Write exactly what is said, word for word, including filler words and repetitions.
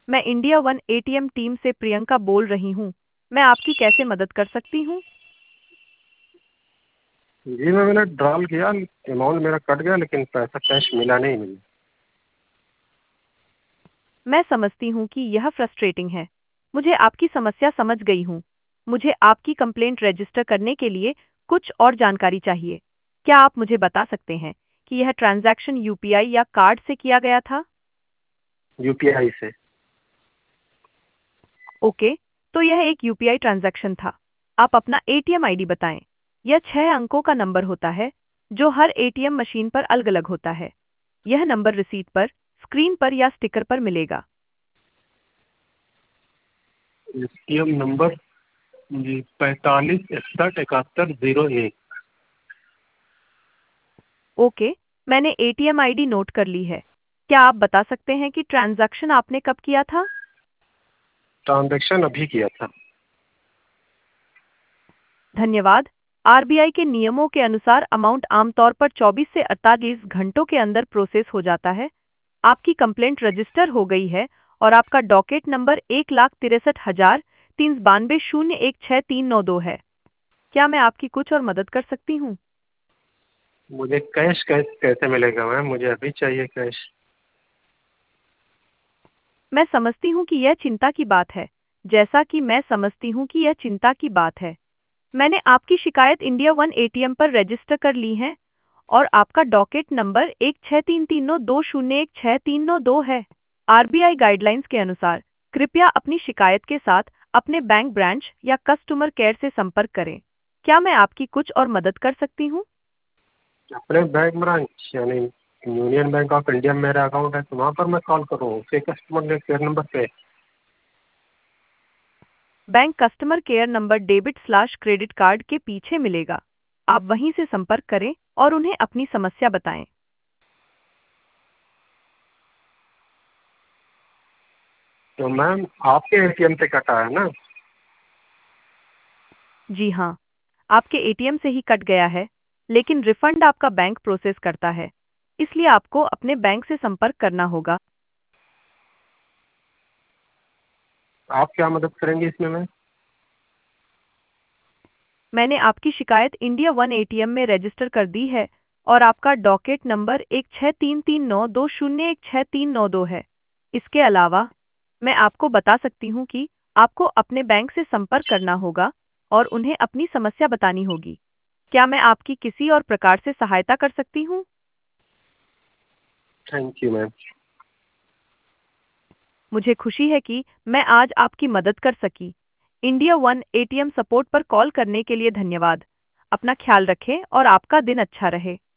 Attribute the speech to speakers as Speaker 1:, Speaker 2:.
Speaker 1: मैं India one ATM team से प्रियंका बोल रही हूँ। मैं आपकी कैसे मदद कर सकती हूँ?
Speaker 2: जी मैं मैंने ड्रॉल किया, अमाउंट मेरा कट गया लेकिन पैसा कैश मिला नहीं मुझे।
Speaker 1: मैं समझती हूँ कि यह फ्रस्ट्रेटिंग है। मुझे आपकी समस्या समझ गई हूँ। मुझे आपकी कंप्लेंट रजिस्टर करने के लिए कुछ और जानकारी चाहिए। क्या आप मुझे बता सकते हैं कि यह ट्रांजैक्शन यूपीआई या कार्ड से किया गया था?
Speaker 2: यूपीआई से।
Speaker 1: ओके, तो यह एक यूपीआई ट्रांजैक्शन था। आप अपना एटीएम आईडी बताएं। यह छह अंकों का नंबर होता है, जो हर एटीएम मशीन पर अलग-अलग होता है। यह नंबर रिसीट पर, स्क्रीन पर या स्टिकर पर मिलेगा।
Speaker 2: एटीएम नंबर जी पैंतालीस इकसठ इकहत्तर जीरो एक।
Speaker 1: ओके, मैंने एटीएम आईडी नोट कर ली है। क्या आप बता सकते हैं कि ट्रांजैक्शन आपने कब किया था?
Speaker 2: ट्रांजेक्शन अभी किया था।
Speaker 1: धन्यवाद। आरबीआई के नियमों के अनुसार अमाउंट आमतौर पर चौबीस से अड़तालीस घंटों के अंदर प्रोसेस हो जाता है। आपकी कंप्लेंट रजिस्टर हो गई है और आपका डॉकेट नंबर एक लाख तिरसठ हजार तीन बानवे शून्य एक छः तीन नौ दो है। क्या मैं आपकी कुछ और मदद कर सकती हूँ?
Speaker 2: मुझे कैश कैश कैसे मिलेगा मैम? मुझे अभी चाहिए कैश।
Speaker 1: मैं समझती हूँ कि यह चिंता की बात है। जैसा कि मैं समझती हूँ कि यह चिंता की बात है। मैंने आपकी शिकायत इंडिया वन एटीएम पर रजिस्टर कर ली है और आपका डॉकेट नंबर एक छः तीन तीन नौ दो शून्य एक छः तीन नौ दो है। आरबीआई गाइडलाइंस के अनुसार कृपया अपनी शिकायत के साथ अपने बैंक ब्रांच या कस्टमर केयर से संपर्क करें। क्या मैं आपकी कुछ और मदद कर सकती हूँ?
Speaker 2: अपने बैंक ब्रांच यानी यूनियन बैंक ऑफ इंडिया में मेरा अकाउंट है, तो वहाँ पर मैं कॉल करूँ उसके कस्टमर केयर नंबर पे?
Speaker 1: Bank customer care number debit slash credit card के पीछे मिलेगा। आप वहीं से संपर्क करें और उन्हें अपनी समस्या बताएं।
Speaker 2: तो मैम आपके एटीएम से कटा है ना?
Speaker 1: जी हाँ, आपके एटीएम से ही कट गया है, लेकिन रिफंड आपका बैंक प्रोसेस करता है, इसलिए आपको अपने बैंक से संपर्क करना होगा।
Speaker 2: आप क्या मदद करेंगे इसमें मैम?
Speaker 1: मैंने आपकी शिकायत इंडिया वन एटीएम में रजिस्टर कर दी है और आपका डॉकेट नंबर एक छः तीन तीन नौ दो शून्य एक छः तीन नौ दो है। इसके अलावा, मैं आपको बता सकती हूँ कि आपको अपने बैंक से संपर्क करना होगा और उन्हें अपनी समस्या बतानी होगी। क्या मैं आपकी किसी और प्रकार से सहायता कर सकती हूँ?
Speaker 2: Thank you ma'am.
Speaker 1: मुझे खुशी है कि मैं आज आपकी मदद कर सकी। इंडिया वन एटीएम सपोर्ट पर कॉल करने के लिए धन्यवाद। अपना ख्याल रखें और आपका दिन अच्छा रहे।